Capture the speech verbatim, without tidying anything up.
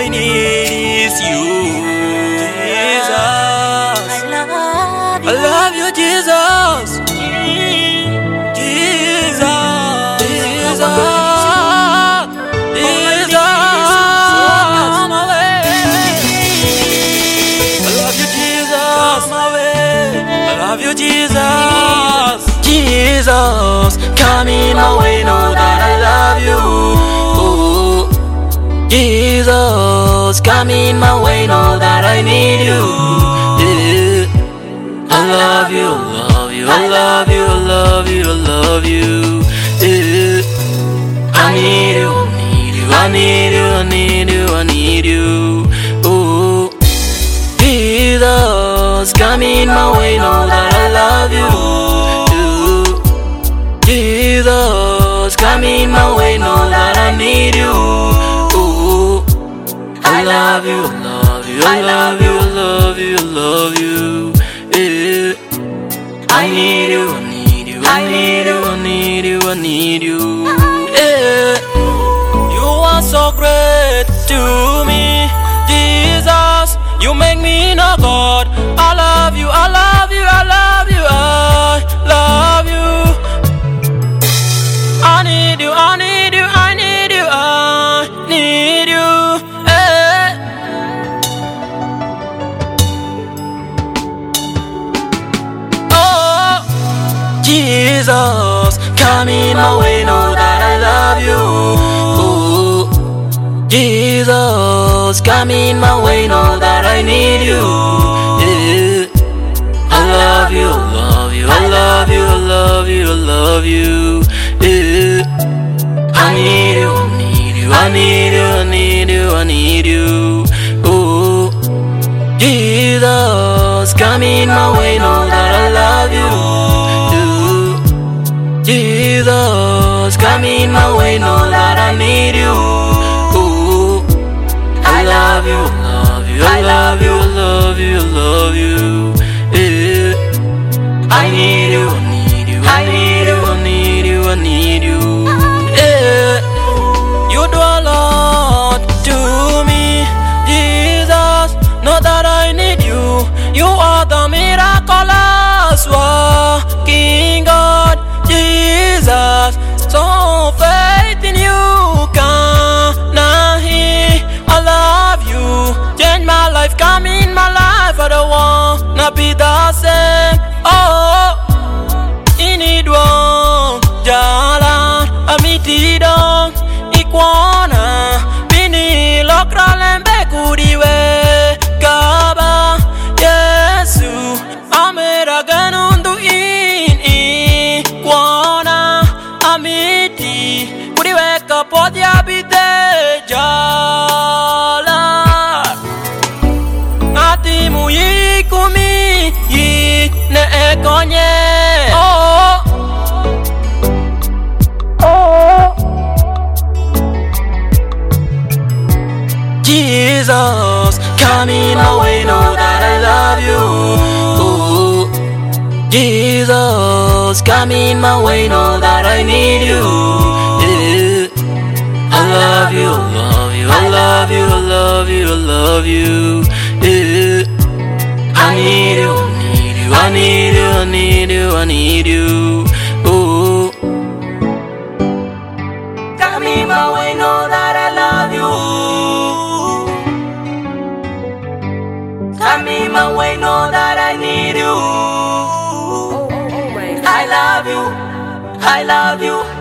I need is you, Jesus. I love you, Jesus. Jesus, Jesus, Jesus. Come away. I love you, Jesus. Come away. I love you, Jesus. Jesus, come in my way, know that I love you. Jesus, come in my way, know that I need you. Yeah. I love you, love you, I love you, I love you, I love you. Yeah. I need you, I need you, I need you, I need you, I need you. Oh, Jesus, come in my way, know that I love you. Yeah. Jesus, come in my way, know that I need you. I love you, I love you, I love you, I love you, I love you. Yeah. I need you, I need you, I need you, I need you, I need you. Yeah. You are so great to me, Jesus. You make me know God. I love you, I love you, I love you, I love you. I need you, I need you, I need you, I need you. Jesus, come in my way, know that I love you. Ooh. Jesus, come in my way, know that I need you. Yeah. I love you, love you, I love you, I love you, I love you. Yeah. I need you, I need you, I need you, I need you, I need you. Ooh. Jesus, come in my way, know that I love you. Jesus, come in my way, know that I need you. Ooh. I love you, love you, I love you, I love you, I love you. Yeah. I need you, I need you, I need you, I need you, I need you. Yeah. You do a lot to me, Jesus. Know that I need you. You are the miraculous working God. Jesus, so faith in you can not hear. I love you, change my life, come in my life. I don't wanna be the same. Oh, in it one, jalan amiti dong, ikwana bini lokrolen bekudiwe kaba Yesu amera ganundu in ikwana amiti kudiweka podia bide jala ngati muyikumi yi ne ekonye. Oh, oh, Jesus, come in my way, know that I love you. Ooh. Jesus, come in my way, know that I need you. Yeah. I love you, love you, I love you, I love you, I love you. Yeah. I need you, I need you, I need you, I need you, I need you. Ooh. Come in my way, know that I love you. Come in my way, know that I need you. I love you, I love you.